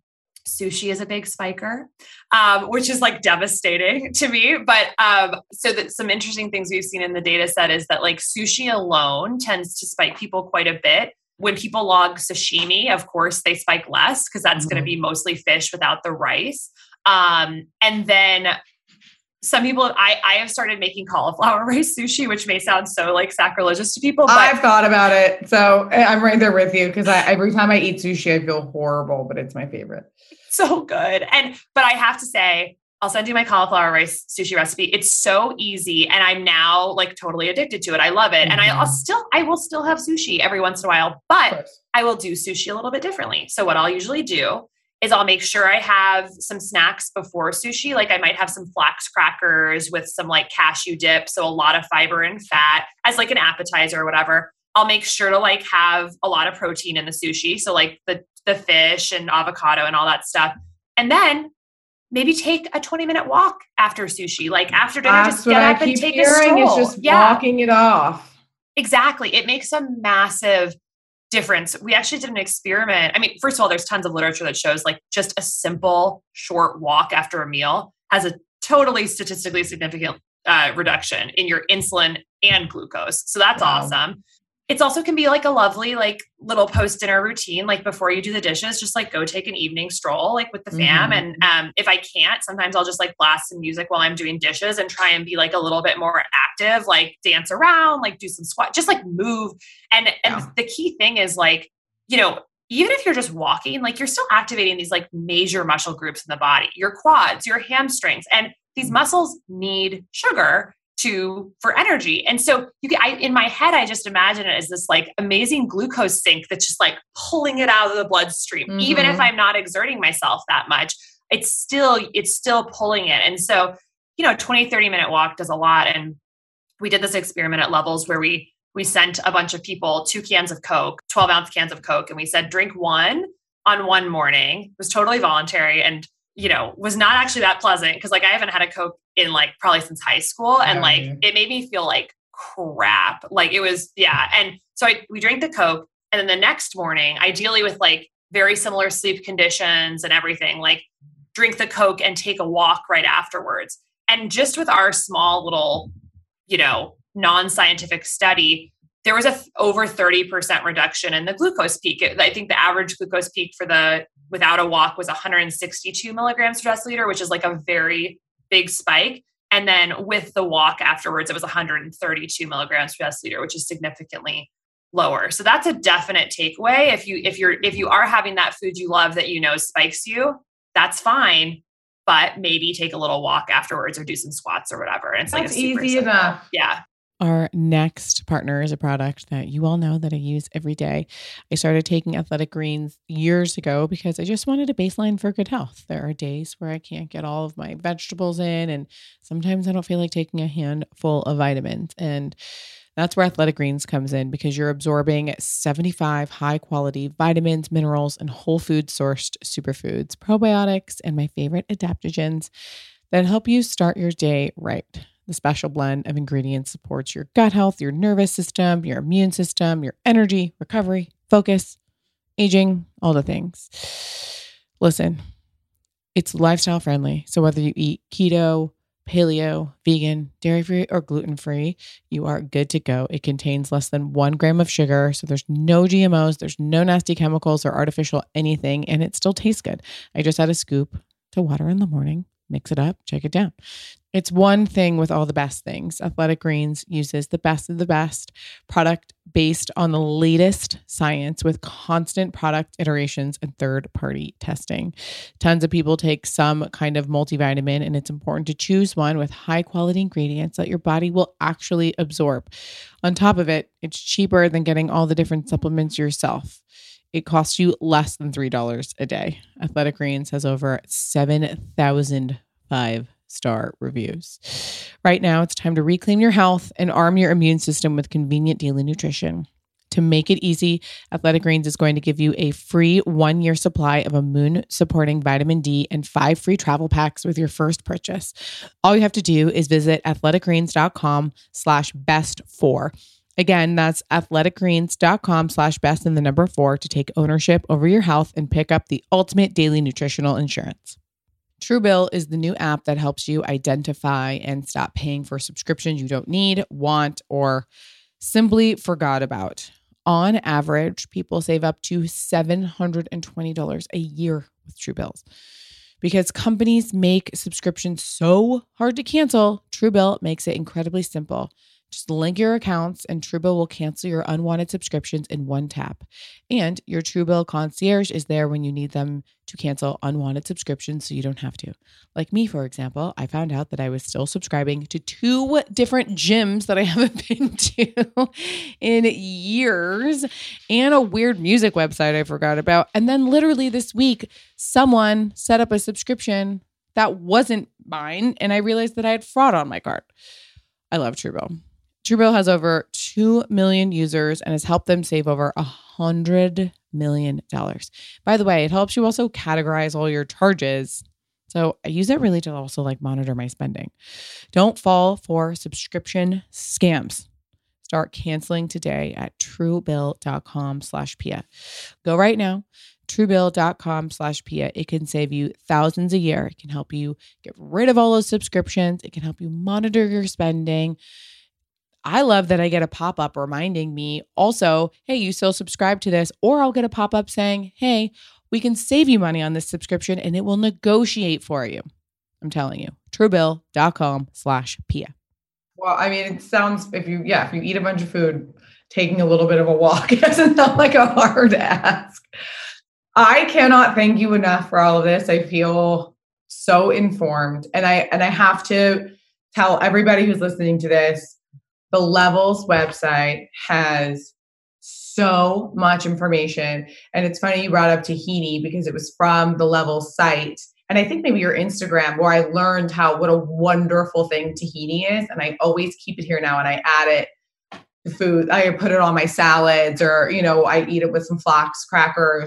sushi is a big spiker, which is like devastating to me. But some interesting things we've seen in the data set is that like sushi alone tends to spike people quite a bit. When people log sashimi, of course, they spike less because that's going to be mostly fish without the rice. And then some people, I have started making cauliflower rice sushi, which may sound so like sacrilegious to people. But I've thought about it. So I'm right there with you because every time I eat sushi, I feel horrible, but it's my favorite. So good. But I have to say, I'll send you my cauliflower rice sushi recipe. It's so easy. And I'm now like totally addicted to it. I love it. And I will still have sushi every once in a while, but I will do sushi a little bit differently. So what I'll usually do is I'll make sure I have some snacks before sushi. Like I might have some flax crackers with some like cashew dip. So a lot of fiber and fat as like an appetizer or whatever. I'll make sure to like have a lot of protein in the sushi. So like the fish and avocado and all that stuff. And then maybe take a 20-minute walk after sushi. Like after dinner, just get up and take a stroll. It's just walking it off. Exactly. It makes a massive difference. We actually did an experiment. I mean, first of all, there's tons of literature that shows like just a simple short walk after a meal has a totally statistically significant reduction in your insulin and glucose. So that's awesome. It's also can be like a lovely, like little post-dinner routine. Like before you do the dishes, just like go take an evening stroll, like with the fam. And if I can't, sometimes I'll just like blast some music while I'm doing dishes and try and be like a little bit more active, like dance around, like do some squat, just like move. And the key thing is like, even if you're just walking, like you're still activating these like major muscle groups in the body, your quads, your hamstrings, and these muscles need sugar for energy. And so in my head, I just imagine it as this like amazing glucose sink that's just like pulling it out of the bloodstream. Even if I'm not exerting myself that much, it's still pulling it. And so, 20, 30 minute walk does a lot. And we did this experiment at Levels where we sent a bunch of people 2 cans of Coke, 12-ounce cans of Coke. And we said, drink one on one morning. It was totally voluntary and, was not actually that pleasant because like I haven't had a Coke in like probably since high school. And like, it made me feel like crap. Like it was, And so we drank the Coke and then the next morning, ideally with like very similar sleep conditions and everything, like drink the Coke and take a walk right afterwards. And just with our small little, non-scientific study, there was over 30% reduction in the glucose peak. I think the average glucose peak for without a walk was 162 milligrams per deciliter, which is like a very big spike. And then with the walk afterwards, it was 132 milligrams per deciliter, which is significantly lower. So that's a definite takeaway. If you are having that food you love that spikes you, that's fine. But maybe take a little walk afterwards or do some squats or whatever. And it's that's like easy enough. Yeah. Our next partner is a product that you all know that I use every day. I started taking Athletic Greens years ago because I just wanted a baseline for good health. There are days where I can't get all of my vegetables in, and sometimes I don't feel like taking a handful of vitamins. And that's where Athletic Greens comes in, because you're absorbing 75 high quality vitamins, minerals, and whole food sourced superfoods, probiotics, and my favorite adaptogens that help you start your day right. The special blend of ingredients supports your gut health, your nervous system, your immune system, your energy, recovery, focus, aging, all the things. Listen, it's lifestyle friendly. So whether you eat keto, paleo, vegan, dairy-free, or gluten-free, you are good to go. It contains less than 1 gram of sugar, so there's no GMOs, there's no nasty chemicals or artificial anything, and it still tastes good. I just add a scoop to water in the morning, mix it up, check it down. It's one thing with all the best things. Athletic Greens uses the best of the best product based on the latest science with constant product iterations and third-party testing. Tons of people take some kind of multivitamin, and it's important to choose one with high-quality ingredients that your body will actually absorb. On top of it, it's cheaper than getting all the different supplements yourself. It costs you less than $3 a day. Athletic Greens has over 7,000 5-star reviews. Right now, it's time to reclaim your health and arm your immune system with convenient daily nutrition. To make it easy, Athletic Greens is going to give you a free 1-year supply of immune-supporting vitamin D and 5 free travel packs with your first purchase. All you have to do is visit athleticgreens.com/best4. Again, that's athleticgreens.com/best and the number 4 to take ownership over your health and pick up the ultimate daily nutritional insurance. Truebill is the new app that helps you identify and stop paying for subscriptions you don't need, want, or simply forgot about. On average, people save up to $720 a year with Truebill. Because companies make subscriptions so hard to cancel, Truebill makes it incredibly simple. Just link your accounts and Truebill will cancel your unwanted subscriptions in one tap. And your Truebill concierge is there when you need them to cancel unwanted subscriptions so you don't have to. Like me, for example, I found out that I was still subscribing to 2 different gyms that I haven't been to in years and a weird music website I forgot about. And then literally this week, someone set up a subscription that wasn't mine and I realized that I had fraud on my card. I love Truebill. Truebill has over 2 million users and has helped them save over $100 million. By the way, it helps you also categorize all your charges. So I use it really to also monitor my spending. Don't fall for subscription scams. Start canceling today at truebill.com/Pia. Go right now. Truebill.com/Pia. It can save you thousands a year. It can help you get rid of all those subscriptions. It can help you monitor your spending. I love that I get a pop-up reminding me also, hey, you still subscribe to this, or I'll get a pop-up saying, hey, we can save you money on this subscription and it will negotiate for you. I'm telling you, truebill.com/Pia. Well, I mean, it sounds, if you eat a bunch of food, taking a little bit of a walk, it doesn't sound like a hard ask. I cannot thank you enough for all of this. I feel so informed. And I have to tell everybody who's listening to this, the Levels website has so much information. And it's funny you brought up tahini because it was from the Levels site. And I think maybe your Instagram where I learned what a wonderful thing tahini is. And I always keep it here now and I add it to food. I put it on my salads or, I eat it with some flax crackers.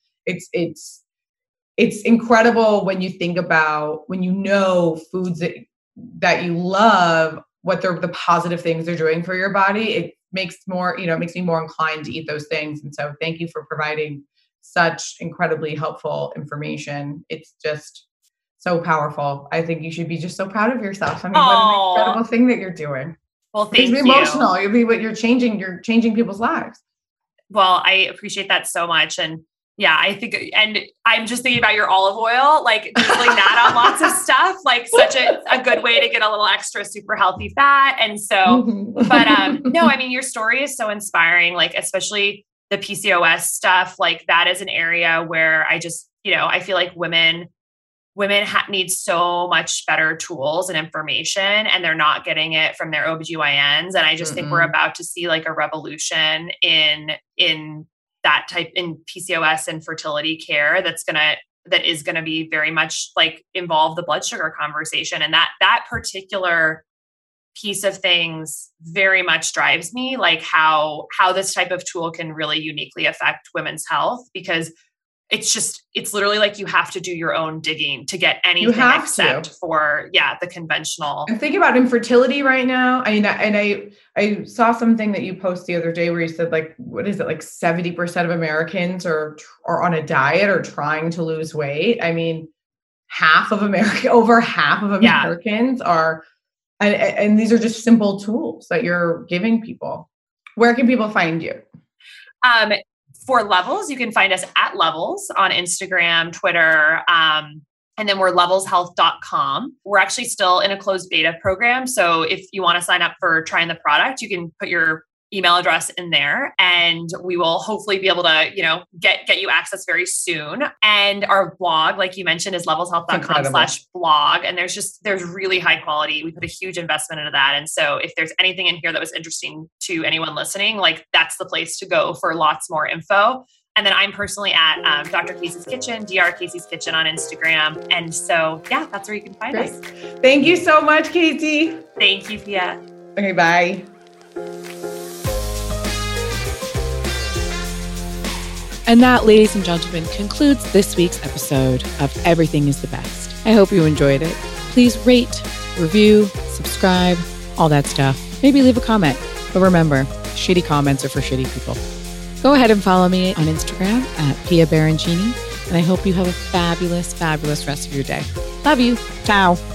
It's incredible when you think about, when foods that you love, what the positive things they're doing for your body. It makes me more inclined to eat those things. And so thank you for providing such incredibly helpful information. It's just so powerful. I think you should be just so proud of yourself. I mean, what an incredible thing that you're doing. Well, thank you. It's emotional. You're changing people's lives. Well, I appreciate that so much. And yeah, I think, and I'm just thinking about your olive oil, drizzling that on lots of stuff, such a good way to get a little extra super healthy fat. And so, but no, I mean, your story is so inspiring, especially the PCOS stuff, that is an area where I just, I feel like women women need so much better tools and information, and they're not getting it from their OBGYNs. And I just think we're about to see like a revolution in that type in PCOS and fertility care that is going to be very much like involve the blood sugar conversation. And that particular piece of things very much drives me, like how this type of tool can really uniquely affect women's health, because it's literally like you have to do your own digging to get anything except for the conventional. I'm thinking about infertility right now. I mean, and I saw something that you posted the other day where you said like, what is it? Like 70% of Americans are on a diet or trying to lose weight. I mean, over half of Americans are, and these are just simple tools that you're giving people. Where can people find you? For Levels, you can find us at Levels on Instagram, Twitter, and then we're levelshealth.com. We're actually still in a closed beta program. So if you want to sign up for trying the product, you can put your email address in there, and we will hopefully be able to, get you access very soon. And our blog, like you mentioned, is levelshealth.com/blog. And there's really high quality. We put a huge investment into that. And so if there's anything in here that was interesting to anyone listening, like that's the place to go for lots more info. And then I'm personally at Dr. Casey's Kitchen, Dr. Casey's Kitchen on Instagram. And so, that's where you can find us. Thank you so much, Casey. Thank you, Pia. Okay, bye. And that, ladies and gentlemen, concludes this week's episode of Everything is the Best. I hope you enjoyed it. Please rate, review, subscribe, all that stuff. Maybe leave a comment. But remember, shitty comments are for shitty people. Go ahead and follow me on Instagram at Pia Baroncini. And I hope you have a fabulous, fabulous rest of your day. Love you. Ciao.